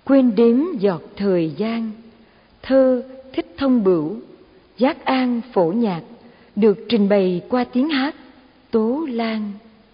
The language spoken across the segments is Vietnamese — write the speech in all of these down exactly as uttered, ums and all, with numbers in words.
Quên đếm giọt thời gian. Thơ Thích Thông Bửu, Giác An phổ nhạc, được trình bày qua tiếng hát Tố Lan.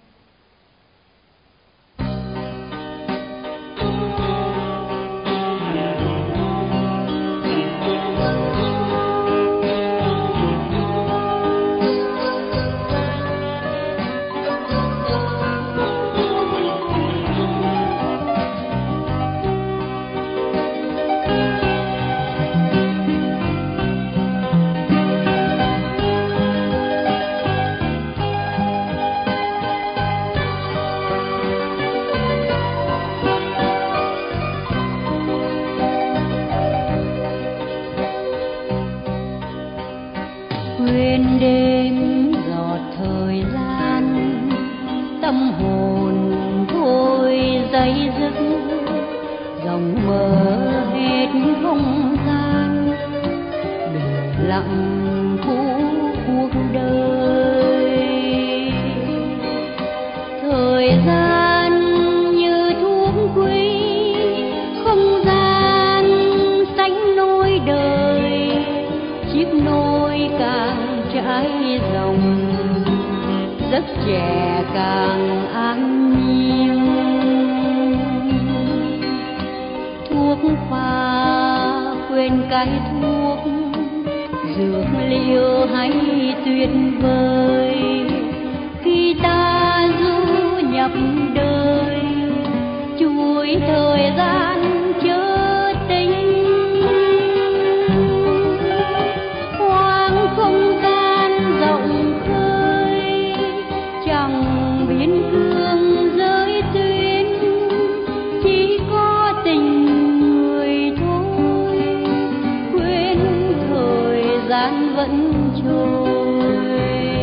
Quên đêm giọt thời gian, tâm hồn thôi dây dứt, dòng mơ hết không gian, bình lặng thu cuộc đời. Thời gian như thuốc quý, không gian sánh nối đời, chiếc nôi càng trái dòng, giấc trẻ càng an nhiên. Thuốc pha quên cái thuốc, dược liệu hay tuyệt vời, khi ta du nhập đời, chuỗi thời gian chớ tính. Hoang không gian rộng khơi, chẳng biên cương giới tuyến, chỉ có tình người thôi. Quên thời gian vẫn trôi,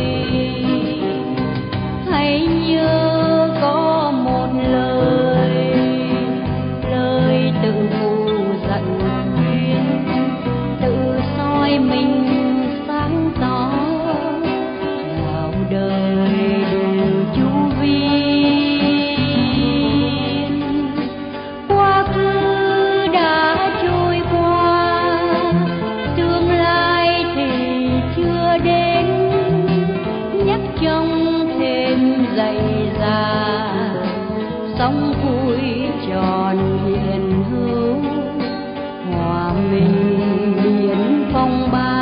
hãy nhớ có một lời, lời tự phụ dặn khuyên, tự soi mình sáng tỏ, vào đời đủ chu viên. Quá khứ đã trôi qua, tương lai thì chưa đến, nhắc trong thêm dậy già, sống vui tròn hiền hữu, hòa mình biển phong ba.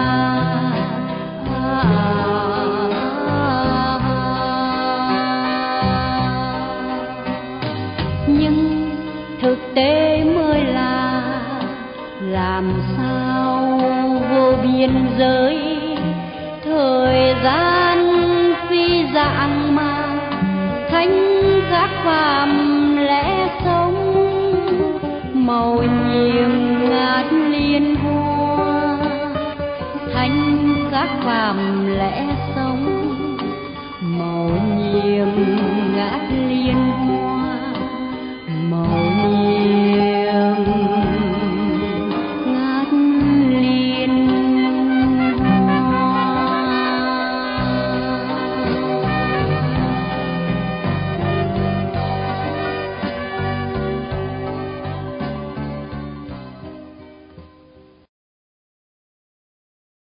Nhưng thực tế mới là làm sao vô biên giới, thời gian phi dạng mà thánh khác phàm lẽ sống, màu nhiệm ngát liên hoa, thánh khác phàm lẽ sống, màu nhiệm ngát liên